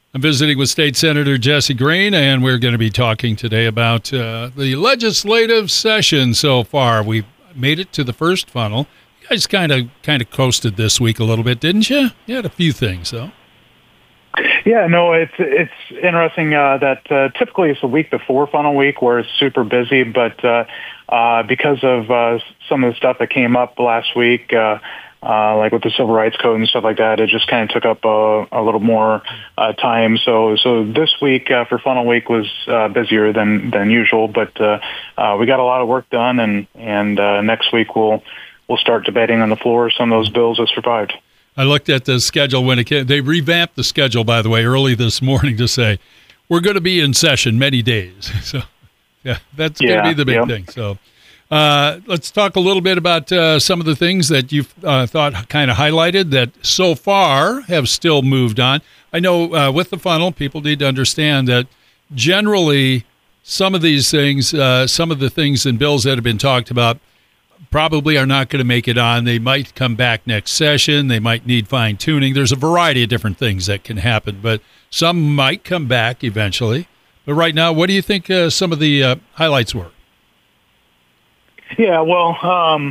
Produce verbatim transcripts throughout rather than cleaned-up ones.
I'm visiting with State Senator Jesse Green, and we're going to be talking today about uh, the legislative session so far. We've made it to the first funnel. You guys kind of kind of coasted this week a little bit, didn't you? You had a few things, though. Yeah, no, it's it's interesting uh, that uh, typically it's the week before funnel week where it's super busy, but uh, uh, because of uh, some of the stuff that came up last week, uh, uh, like with the Civil Rights Code and stuff like that, it just kind of took up uh, a little more uh, time. So so this week uh, for funnel week was uh, busier than, than usual, but uh, uh, we got a lot of work done, and, and uh, next week we'll, we'll start debating on the floor some of those bills that survived. I looked at the schedule when it came. They revamped the schedule, by the way, early this morning to say, we're going to be in session many days. So, yeah, that's yeah, going to be the big yep. thing. So uh, let's talk a little bit about uh, some of the things that you've uh, thought kind of highlighted that so far have still moved on. I know uh, with the funnel, people need to understand that generally some of these things, uh, some of the things in bills that have been talked about, probably are not going to make it on. They might come back next session. They might need fine-tuning. There's a variety of different things that can happen, but some might come back eventually. But right now, what do you think uh, some of the uh, highlights were? Yeah, well, um,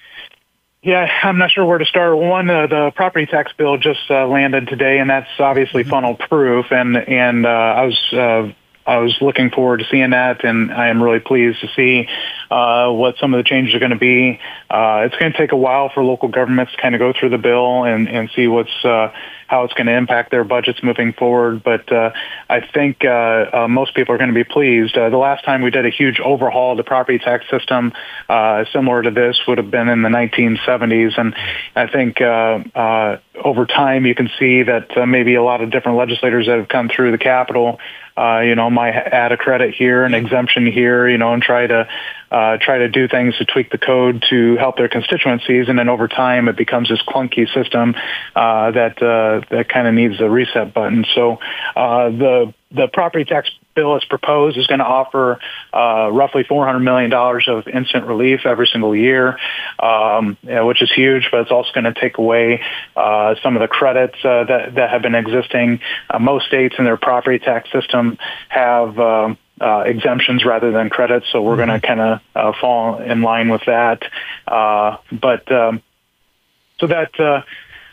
yeah, I'm not sure where to start. One, uh, the property tax bill just uh, landed today, and that's obviously Mm-hmm. funnel-proof, and, and uh, I was... Uh, I was looking forward to seeing that, and I am really pleased to see uh, what some of the changes are going to be. Uh, it's going to take a while for local governments to kind of go through the bill and, and see what's uh, how it's going to impact their budgets moving forward. But uh, I think uh, uh, most people are going to be pleased. Uh, the last time we did a huge overhaul of the property tax system, uh, similar to this, would have been in the nineteen seventies, and I think uh, uh, over time you can see that uh, maybe a lot of different legislators that have come through the Capitol Uh, you know, might add a credit here, an exemption here, you know, and try to uh, try to do things to tweak the code to help their constituencies. And then over time, it becomes this clunky system uh, that uh, that kind of needs a reset button. So uh, the the property tax bill as proposed is going to offer uh, roughly four hundred million dollars of instant relief every single year, um, yeah, which is huge, but it's also going to take away uh, some of the credits uh, that, that have been existing. Uh, most states in their property tax system have um, uh, exemptions rather than credits, so we're mm-hmm. going to kind of uh, fall in line with that. Uh, but um, so that... Uh,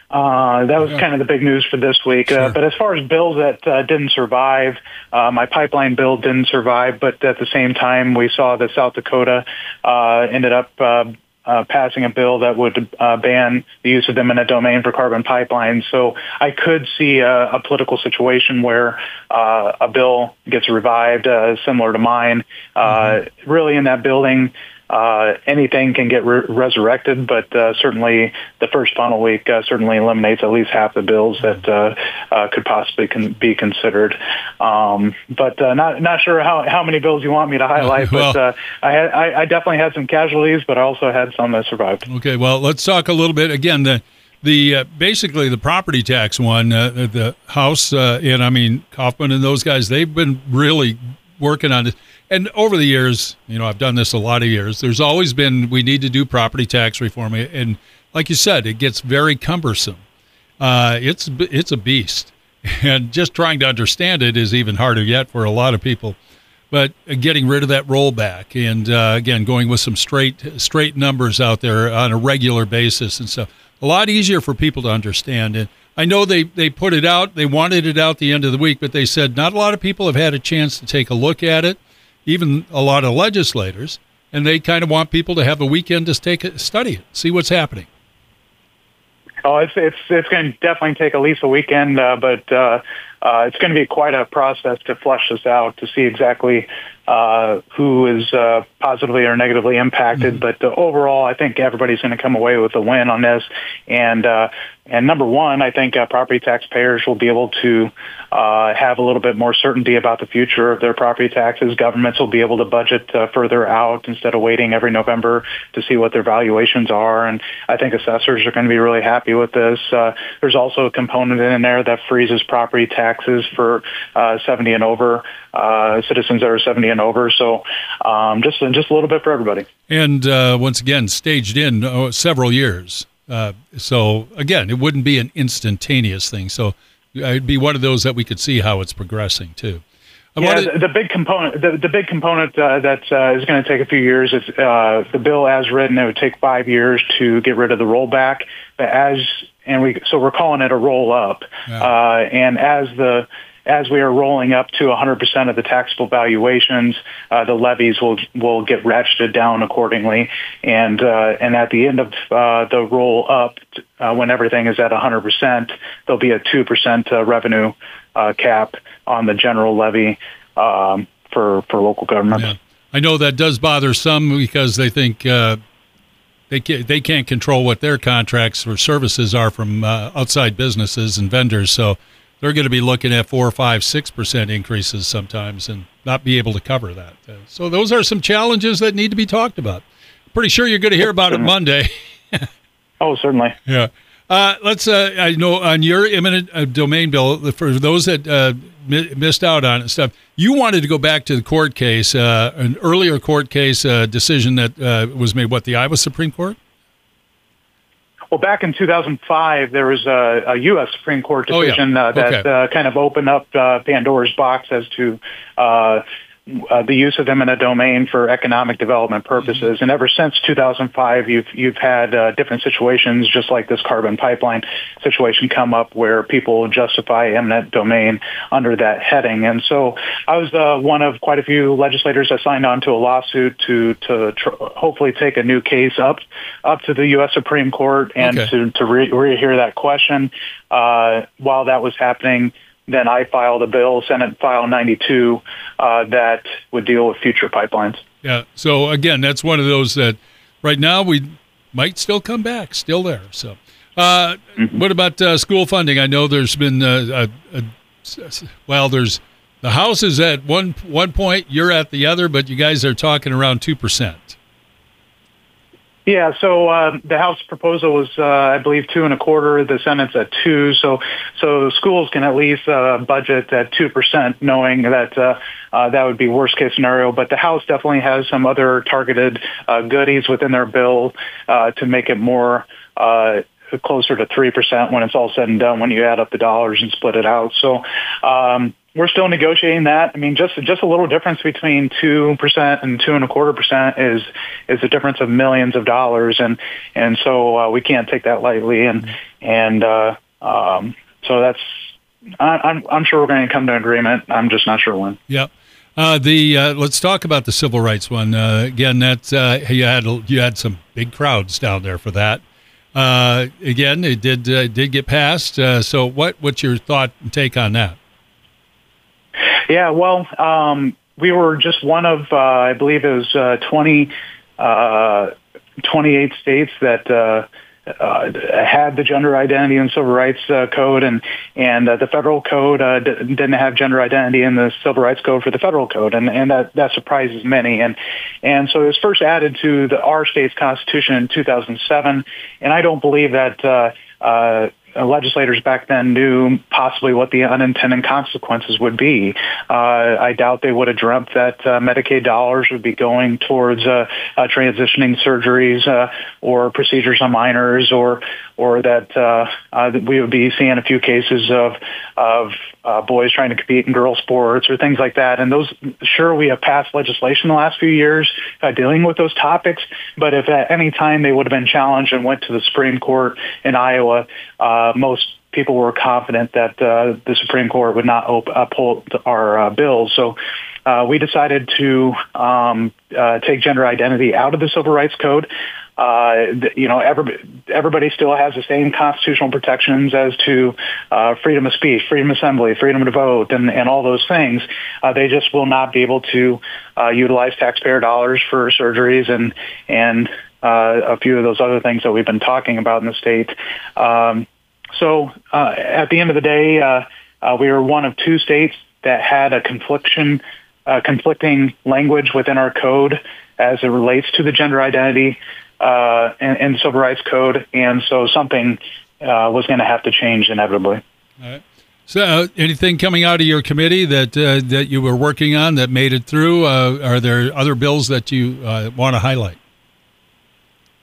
Uh, that was kind of the big news for this week. Sure. Uh, but as far as bills that uh, didn't survive, uh, my pipeline bill didn't survive, but at the same time, we saw that South Dakota uh, ended up uh, uh, passing a bill that would uh, ban the use of eminent domain for carbon pipelines. So I could see a, a political situation where uh, a bill gets revived, uh, similar to mine. Uh, mm-hmm. Really in that building, Uh, anything can get re- resurrected, but uh, certainly the first funnel week uh, certainly eliminates at least half the bills that uh, uh, could possibly con- be considered. Um, but uh, not not sure how, how many bills you want me to highlight, well, but uh, I, had, I, I definitely had some casualties, but I also had some that survived. Okay, well, let's talk a little bit again. The the uh, basically the property tax one, uh, the House, uh, and I mean Kaufman and those guys, they've been really working on it. And over the years, you know, I've done this a lot of years, there's always been, we need to do property tax reform. And like you said, it gets very cumbersome. Uh, it's it's a beast. And just trying to understand it is even harder yet for a lot of people. But getting rid of that rollback and, uh, again, going with some straight straight numbers out there on a regular basis and stuff, a lot easier for people to understand. And I know they, they put it out, they wanted it out the end of the week, but they said not a lot of people have had a chance to take a look at it, even a lot of legislators, and they kind of want people to have a weekend to take it, study it, see what's happening. Oh, it's it's it's going to definitely take at least a weekend, uh, but uh, uh, it's going to be quite a process to flesh this out to see exactly uh, who is uh, positively or negatively impacted. Mm-hmm. But uh, overall, I think everybody's going to come away with a win on this. And uh, and number one, I think uh, property taxpayers will be able to uh, have a little bit more certainty about the future of their property taxes. Governments will be able to budget uh, further out instead of waiting every November to see what their valuations are. And I think assessors are going to be really happy with this. Uh, there's also a component in there that freezes property taxes for uh, seventy and over, uh, citizens that are seventy and over. So um, just, just a little bit for everybody. And uh, once again, staged in uh, several years. Uh, so, again, it wouldn't be an instantaneous thing. So it'd be one of those that we could see how it's progressing too. I Yeah, wanted, the, the big component, the, the big component uh, that uh, is going to take a few years is uh, the bill as written. It would take five years to get rid of the rollback, but as and we so we're calling it a roll up, Yeah. uh, and as the as we are rolling up to one hundred percent of the taxable valuations, uh, the levies will will get ratcheted down accordingly, and uh, and at the end of uh, the roll up, uh, when everything is at one hundred percent, there'll be a two percent uh, revenue uh, cap on the general levy um, for for local governments. yeah. I know that does bother some because they think uh, they can't, they can't control what their contracts or services are from uh, outside businesses and vendors, so they're going to be looking at four, five, six percent increases sometimes, and not be able to cover that. Uh, so those are some challenges that need to be talked about. Pretty sure you're going to hear about it Monday. Oh, certainly. Yeah. Uh, let's. Uh, I know on your eminent uh, domain bill, for those that uh, mi- missed out on it and stuff, you wanted to go back to the court case, uh, an earlier court case uh, decision that uh, was made. What, the Iowa Supreme Court? Well, back in two thousand five, there was a, a U S Supreme Court Oh, yeah. decision uh, that Okay. uh, kind of opened up uh, Pandora's box as to uh, uh, the use of eminent domain for economic development purposes. Mm-hmm. And ever since two thousand five, you've you've had uh, different situations, just like this carbon pipeline situation, come up where people justify eminent domain under that heading. And so I was uh, one of quite a few legislators that signed on to a lawsuit to to tr- hopefully take a new case up up to the U S Supreme Court and Okay. to to re- rehear that question. Uh, while that was happening, then I filed a bill, Senate File ninety-two, uh, that would deal with future pipelines. Yeah. So again, that's one of those that right now we might still come back, still there. So, uh, Mm-hmm. what about uh, school funding? I know there's been uh, a, a, well, there's the House is at one one point, you're at the other, but you guys are talking around two percent. Yeah, so uh, the House proposal was, uh, I believe, two and a quarter. The Senate's at two. So, so schools can at least uh, budget at two percent, knowing that uh, uh, that would be worst case scenario. But the House definitely has some other targeted uh, goodies within their bill uh, to make it more uh, closer to three percent when it's all said and done. When you add up the dollars and split it out, so. Um, We're still negotiating that. I mean, just just a little difference between two percent and two and a quarter percent is is a difference of millions of dollars, and and so uh, we can't take that lightly. And and uh, um, so that's I, I'm I'm sure we're going to come to an agreement. I'm just not sure when. Yep. Uh, the uh, let's talk about the civil rights one uh, again. That uh, you had you had some big crowds down there for that. Uh, again, it did uh, did get passed. Uh, so what what's your thought and take on that? Yeah, well, um, we were just one of, uh, I believe it was uh, twenty, uh, twenty-eight states that uh, uh, had the gender identity and civil rights uh, code, and and uh, the federal code uh, d- didn't have gender identity in the civil rights code for the federal code, and, and that, that surprises many. And and so it was first added to the our state's constitution in two thousand seven, and I don't believe that. Uh, uh, legislators back then knew possibly what the unintended consequences would be. Uh, I doubt they would have dreamt that uh, Medicaid dollars would be going towards uh, uh, transitioning surgeries uh, or procedures on minors, or or that, uh, uh, that we would be seeing a few cases of of uh, boys trying to compete in girl sports or things like that. And those, sure, we have passed legislation the last few years uh, dealing with those topics, but if at any time they would have been challenged and went to the Supreme Court in Iowa, uh, most people were confident that uh, the Supreme Court would not op- uphold our uh, bills. So uh, we decided to um, uh, take gender identity out of the Civil Rights Code. Uh, you know, everybody, everybody still has the same constitutional protections as to uh, freedom of speech, freedom of assembly, freedom to vote, and, and all those things. Uh, they just will not be able to uh, utilize taxpayer dollars for surgeries and and uh, a few of those other things that we've been talking about in the state. Um, so uh, at the end of the day, uh, uh, we were one of two states that had a confliction, uh, conflicting language within our code as it relates to the gender identity uh, and, and Civil Rights Code, and so something uh, was going to have to change inevitably. All right. So, uh, anything coming out of your committee that uh, that you were working on that made it through? Uh, are there other bills that you uh, want to highlight?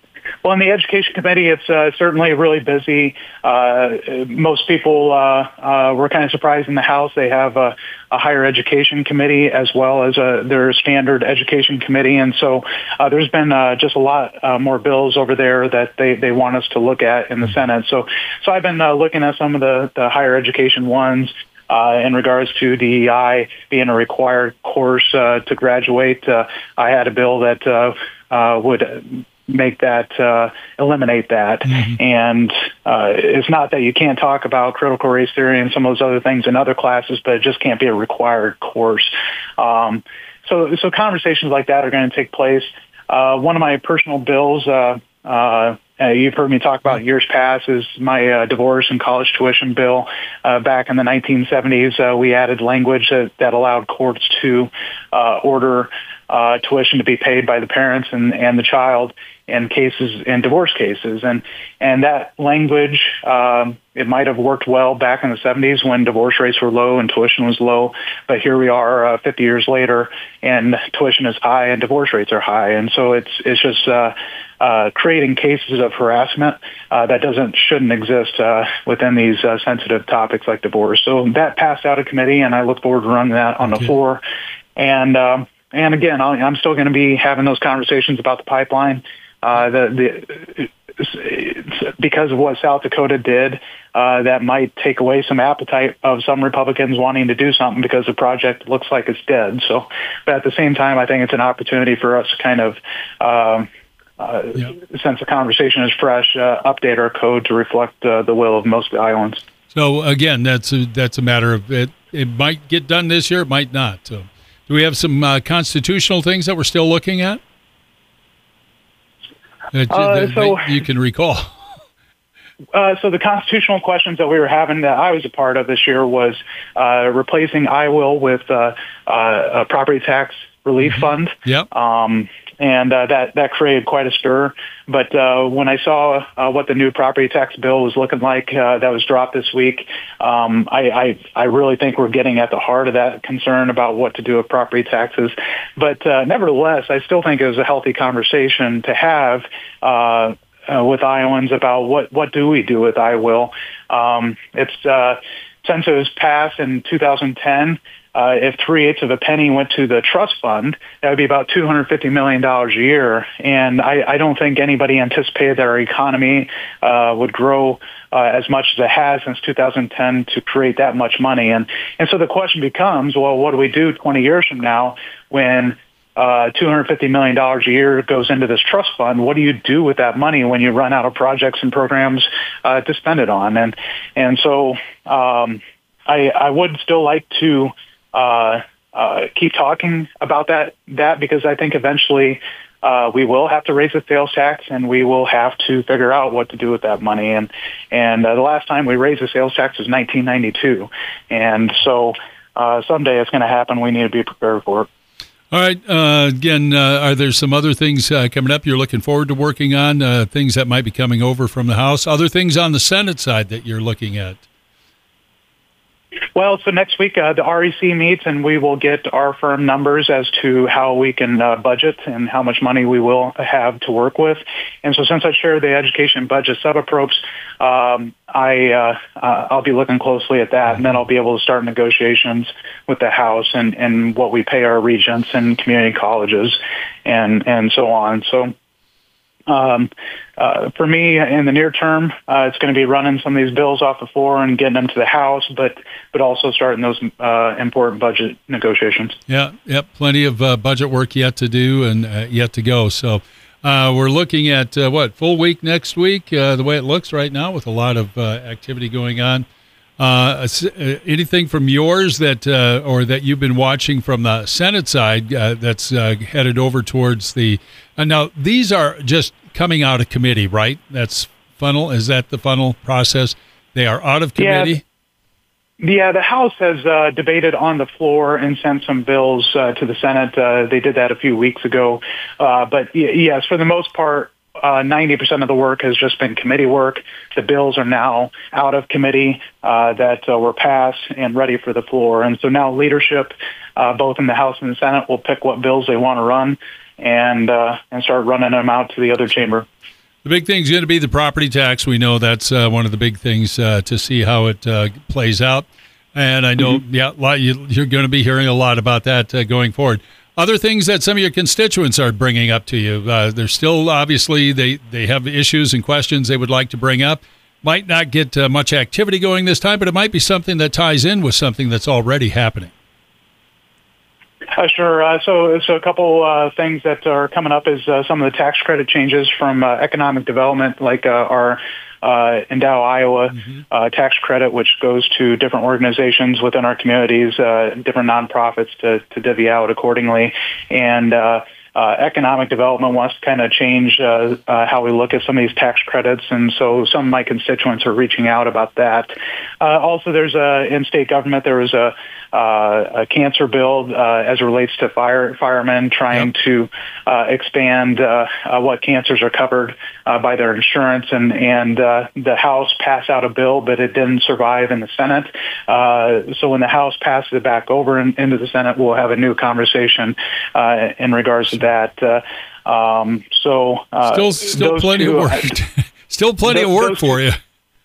Well, in the Education Committee, it's uh, certainly really busy. Uh, most people uh, uh, were kind of surprised in the House. They have a, a higher education committee as well as a, their standard education committee. And so uh, there's been uh, just a lot uh, more bills over there that they, they want us to look at in the Senate. So so I've been uh, looking at some of the, the higher education ones. Uh, in regards to D E I being a required course uh, to graduate, uh, I had a bill that uh, uh, would make that, uh, eliminate that. Mm-hmm. And uh, it's not that you can't talk about critical race theory and some of those other things in other classes, but it just can't be a required course. Um, so, so conversations like that are going to take place. Uh, one of my personal bills, uh, uh, Uh, you've heard me talk about in years past is my uh, divorce and college tuition bill. Uh, back in the nineteen seventies, uh, we added language that, that allowed courts to uh, order uh, tuition to be paid by the parents and, and the child in cases, in divorce cases. And, and that language, um, it might have worked well back in the seventies when divorce rates were low and tuition was low. But here we are uh, fifty years later, and tuition is high and divorce rates are high. And so it's, it's just, uh, Uh, creating cases of harassment uh, that doesn't shouldn't exist uh, within these uh, sensitive topics like divorce. So that passed out of committee, and I look forward to running that on the okay. floor. And um, and again, I'll, I'm still going to be having those conversations about the pipeline. Uh, the the because of what South Dakota did, uh, that might take away some appetite of some Republicans wanting to do something because the project looks like it's dead. So, but at the same time, I think it's an opportunity for us to kind of um, Uh, yep. since the conversation is fresh, uh, update our code to reflect uh, the will of most Iowans. So again, that's a, that's a matter of it. It might get done this year, it might not. So, do we have some uh, constitutional things that we're still looking at that, uh, that, so, that you can recall? Uh, so the constitutional questions that we were having that I was a part of this year was uh, replacing I will with uh, uh, a property tax relief mm-hmm. fund. Yep. Um, And uh, that, that created quite a stir. But uh, when I saw uh, what the new property tax bill was looking like uh, that was dropped this week, um, I, I, I really think we're getting at the heart of that concern about what to do with property taxes. But uh, nevertheless, I still think it was a healthy conversation to have uh, uh, with Iowans about what, what do we do with I will. Um, it's uh, since it was passed in two thousand ten, Uh, if three-eighths of a penny went to the trust fund, that would be about two hundred fifty million dollars a year. And I, I don't think anybody anticipated that our economy uh, would grow uh, as much as it has since two thousand ten to create that much money. And, and so the question becomes, well, what do we do twenty years from now when uh, two hundred fifty million dollars a year goes into this trust fund? What do you do with that money when you run out of projects and programs uh, to spend it on? And, and so um, I, I would still like to Uh, uh, keep talking about that, that because I think eventually uh, we will have to raise the sales tax, and we will have to figure out what to do with that money. And and uh, the last time we raised the sales tax was nineteen ninety-two, and so uh, someday it's going to happen. We need to be prepared for it. All right. Uh, again, uh, are there some other things uh, coming up you're looking forward to working on? Uh, things that might be coming over from the House? Other things on the Senate side that you're looking at? Well, so next week uh, the R E C meets, and we will get our firm numbers as to how we can uh, budget and how much money we will have to work with. And so since I share the education budget sub-appropes, um, I, uh, uh, I'll be looking closely at that, and then I'll be able to start negotiations with the House and, and what we pay our regents and community colleges and, and so on. So Um, uh, for me, in the near term, uh, it's going to be running some of these bills off the floor and getting them to the House, but but also starting those uh, important budget negotiations. Yeah, yep, plenty of uh, budget work yet to do and uh, yet to go. So uh, we're looking at uh, what full week next week, uh, the way it looks right now, with a lot of uh, activity going on. Uh, anything from yours that uh, or that you've been watching from the Senate side uh, that's uh, headed over towards the uh, now these are just coming out of committee, right? That's funnel. Is that the funnel process? They are out of committee. Yeah, yeah the House has uh, debated on the floor and sent some bills uh, to the Senate. Uh, they did that a few weeks ago, uh, but yes, for the most part, Uh, ninety percent of the work has just been committee work. The bills are now out of committee uh, that uh, were passed and ready for the floor. And so now leadership, uh, both in the House and the Senate, will pick what bills they want to run and uh, and start running them out to the other chamber. The big thing is going to be the property tax. We know that's uh, one of the big things uh, to see how it uh, plays out. And I know, mm-hmm. yeah, a lot, you, you're going to be hearing a lot about that uh, going forward. Other things that some of your constituents are bringing up to you. Uh, they're still, obviously, they, they have issues and questions they would like to bring up. Might not get uh, much activity going this time, but it might be something that ties in with something that's already happening. Uh, sure. Uh, so, so a couple uh, things that are coming up is uh, some of the tax credit changes from uh, economic development, like uh, our uh, Endow Iowa mm-hmm. uh, tax credit, which goes to different organizations within our communities, uh, different nonprofits to, to divvy out accordingly. And uh, uh, economic development wants to kind of change uh, uh, how we look at some of these tax credits, and so some of my constituents are reaching out about that. Uh, also, there's a in state government there was a Uh, a cancer bill uh, as it relates to fire firemen trying yep. to uh, expand uh, uh, what cancers are covered uh, by their insurance, and and uh, the House passed out a bill, but it didn't survive in the Senate. Uh, so when the House passes it back over in, into the Senate, we'll have a new conversation uh, in regards to that. Uh, um, so uh, still, still plenty two, of work. still plenty those, of work for two, you.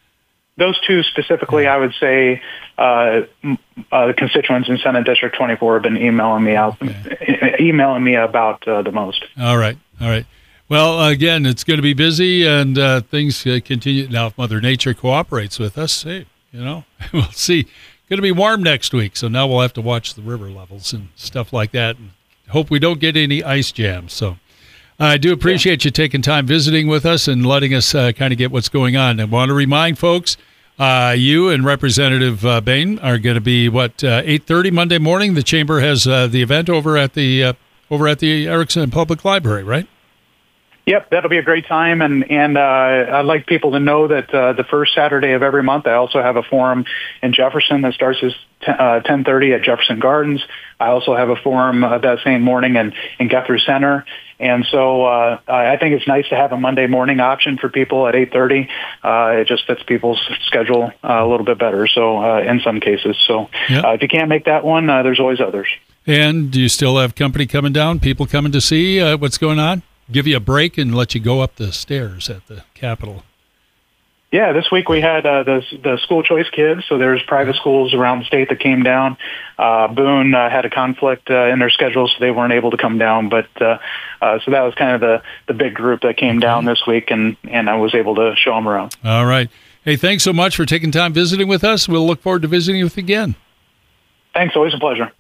Those two specifically, I would say. Uh, uh, the constituents in Senate District twenty-four have been emailing me out, okay. e- emailing me about uh, the most. All right, all right. Well, again, it's going to be busy, and uh, things uh, continue. Now, if Mother Nature cooperates with us, hey, you know, we'll see. Going to be warm next week, so now we'll have to watch the river levels and stuff like that, and hope we don't get any ice jams. So, I do appreciate yeah. you taking time visiting with us and letting us uh, kind of get what's going on. I want to remind folks. Uh, you and Representative uh, Bain are going to be what uh, eight thirty Monday morning. The chamber has uh, the event over at the uh, over at the Erickson Public Library, right? Yep, that'll be a great time, and and uh, I'd like people to know that uh, the first Saturday of every month, I also have a forum in Jefferson that starts at ten thirty at Jefferson Gardens. I also have a forum uh, that same morning in, in Guthrie Center. And so uh, I think it's nice to have a Monday morning option for people at eight thirty. Uh, it just fits people's schedule uh, a little bit better, so uh, in some cases. So yep. uh, if you can't make that one, uh, there's always others. And do you still have company coming down, people coming to see uh, what's going on? Give you a break and let you go up the stairs at the Capitol? Yeah, this week we had uh, the the school choice kids, so there's private schools around the state that came down. Uh, Boone uh, had a conflict uh, in their schedule, so they weren't able to come down. But uh, uh, so that was kind of the, the big group that came down this week, and, and I was able to show them around. All right. Hey, thanks so much for taking time visiting with us. We'll look forward to visiting with you again. Thanks. Always a pleasure.